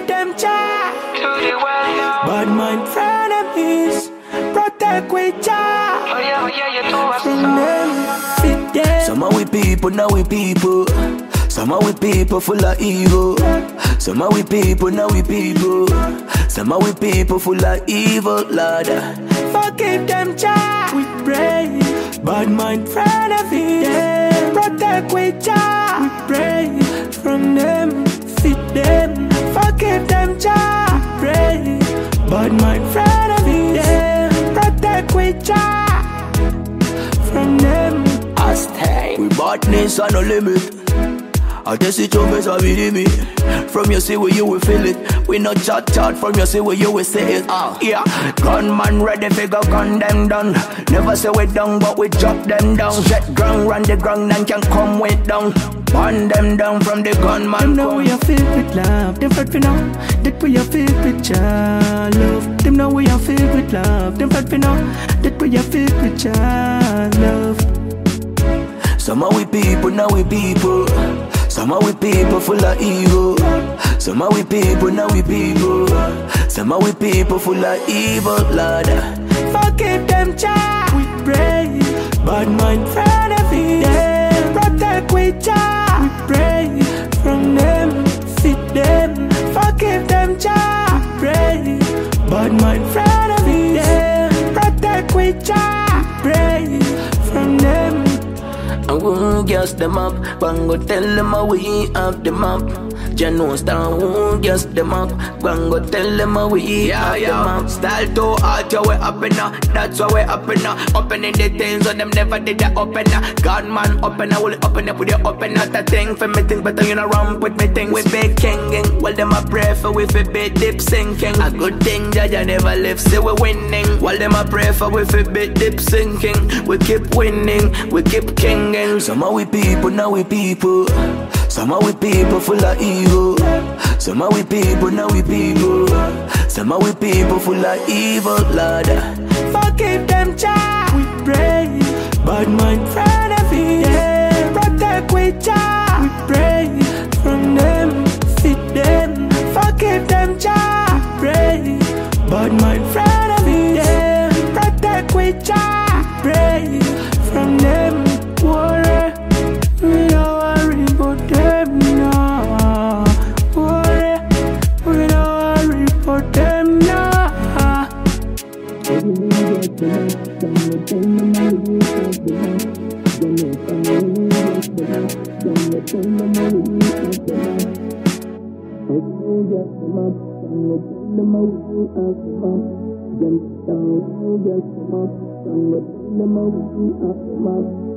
them child. Bad mind frenemies, protect with child. From them, fit them. Some are we people, now we people. Some are we people full of evil. Some are we people, now we people. Some are we people full of evil, Lord. Forgive them, child. We pray. Bad mind, friend of it. Protect with child. We pray. From them, fit them. Forgive them, child. We pray. Bad mind, friend of it. Protect with child. From them, I stay. We badness on no limit. I guess it's always a with me. From you see where you will feel it. We not chat from you see where you will say it. Yeah, gunman ready figure gun them down. Never say we down but we chop them down. Jet ground run the ground and can come way down. Burn them down from the gunman. Them know we are filled with love. Them fat we know that we are filled with child love. Them know we are filled with love. Them fat we know that we are filled with child love. Some are we people, now we people. Some are we people full of evil. Some are we people, now we people. Some are we people full of evil, Lord. Forgive them, child. We pray. Bad mind, friend of it. Protect with child. We pray. From them, fit them. Forgive them, child. We pray. Bad mind, friend of it. Protect with child. We pray. From them. I won't gas them up, Bango tell them how we have them up. Jano star won't gas them up, Bango tell them how we have them up. Style too hard, you way up in now, that's why we up in now. Opening the things so them never did that open now. God man open now, will open up with your open out a thing for me think better you know ramp with me things. We big kinging, well them a pray for we fi big dip sinking. A good thing Jaja never left, say we winning. While them a pray for we fi big dip sinking. We keep winning, we keep kinging. Some are we people, now we people. Some are we people full of evil. Some are we people, now we people. Some are we people full of evil, Lord. Forgive them, child. We pray. Bad mind, friend of it. Protect with child. We pray. From them, fit them. Forgive them, child. We pray. Bad mind, friend of it. Protect with child. We pray. From them. Worry, we don't worry about them now. Worry, we don't worry about them now. Just